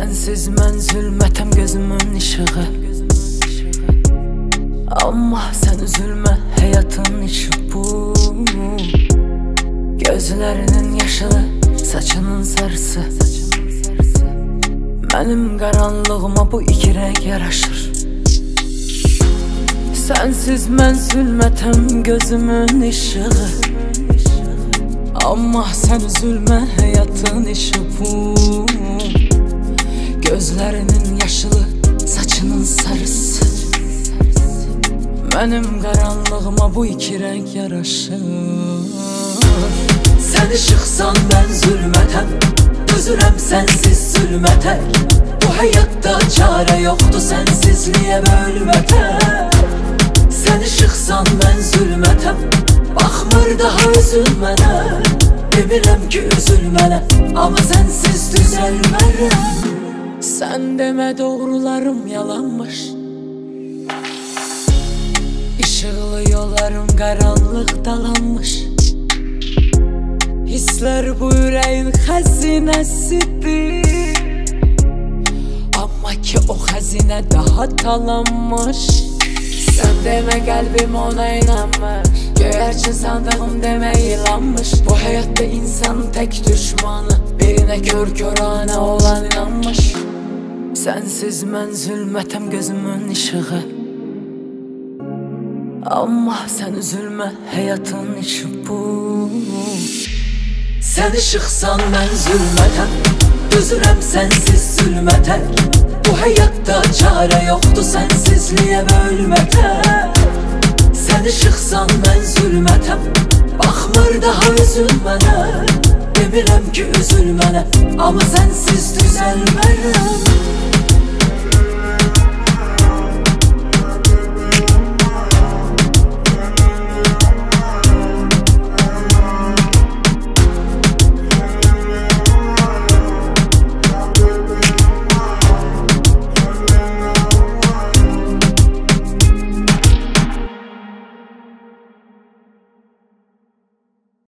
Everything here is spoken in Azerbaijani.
Sensiz mən zülmətəm gözümün işığı. Amma sən üzülmə, həyatın işi bu. Gözlərinin yaşılı, saçının sarısı. Mənim qaranlığıma bu iki rəng yaraşır. Sensiz mən zülmətəm gözümün işığı. Amma sən üzülmə, həyatın işi bu. Gözlərinin yaşılı, saçının sarısı. Mənim qaranlığıma bu iki rəng yaraşır. Sən işıqsan, mən zülmətəm. Dözürəm sənsiz zülmətə. Bu həyatda çarə yoxdur sənsizliyə bölmətə. Sən işıqsan, mən zülmətəm. Baxmır daha üzülmənə. Demirəm ki üzülmənə, amma sənsiz düzəlmərəm. Sən demə doğrularım yalanmış. İşıqlı yollarım qaranlıq dalanmış. Hisslər bu ürəyin xəzinəsidir. Amma ki o xəzinə daha talanmış. Sən demə qəlbim ona inanmır. Göyərçin sandığım demə ilanmış. Bu həyatda insan tək düşmanı, birinə kör-körənə olan inanmış. Sensiz mən zülmətəm gözümün işığı. Amma sən üzülmə, həyatın işi bu. Sən işıqsan, mən zülmətəm. Dözürəm sənsiz zülmətə. Bu həyatda çarə yoxdur sənsizliyə bölmətə. Sən işıqsan, mən zülmətəm. Baxmır daha üzülmənə. Demirəm ki üzülmənə, amma sənsiz düzəlmərəm.